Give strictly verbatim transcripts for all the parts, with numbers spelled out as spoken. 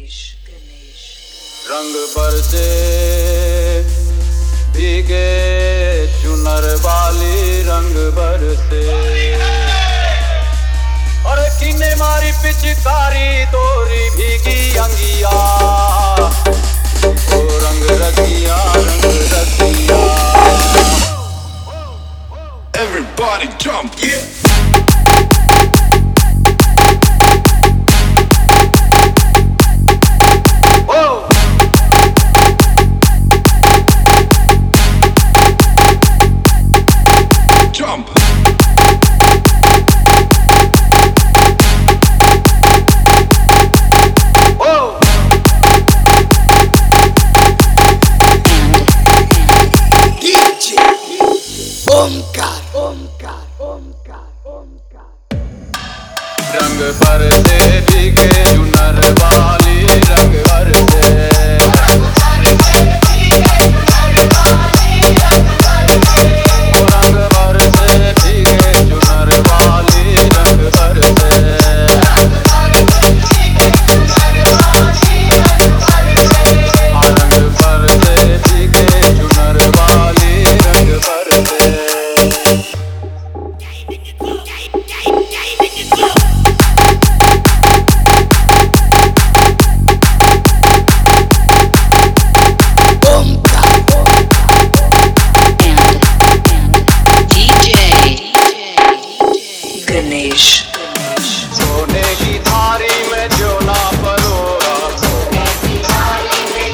गणेश गणेश रंग बरसे भीगे चुनर वाली रंग बरसे और किने मारी पिचकारी तोरी भीगी अंगिया ओ रंग रसिया रंग रसिया Everybody jump, yeah! रंग बरसे भीगे चुनर वाली रंग बरसे रंग बरसे भीगे चुनर वाली रंग बरसे रंग बरसे भीगे चुनर वाली रंग बरसे गणेश सोने की थारी में जो ना परोरा सोने की थारी में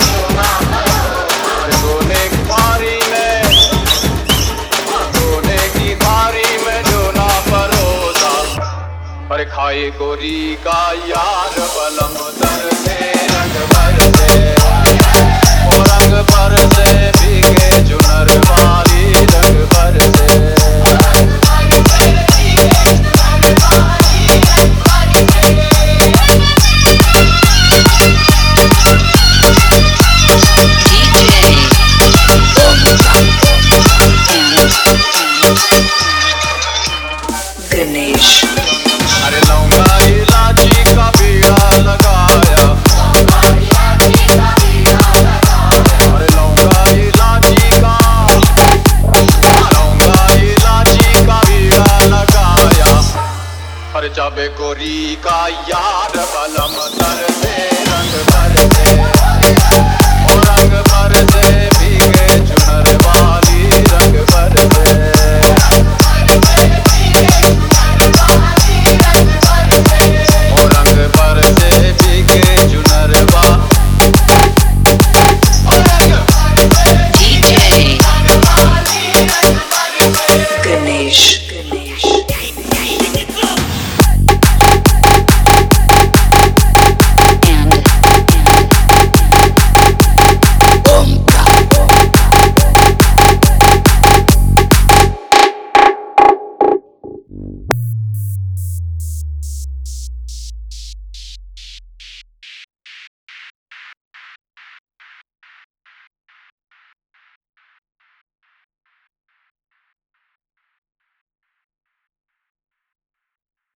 सोने की थारी में जो ना परोसा पर खाए गोरी का यार बलम दर से रंग बरसे ओ रंग बरसे भीगे चुनर वाली रंग बरसे गणेश अरे लौंगा इलायची का बीड़ा लगाया अरे लौंगा इलायची का लौंगा इलायची का बीड़ा लगाया अरे जाबे गोरी का यार बलम दर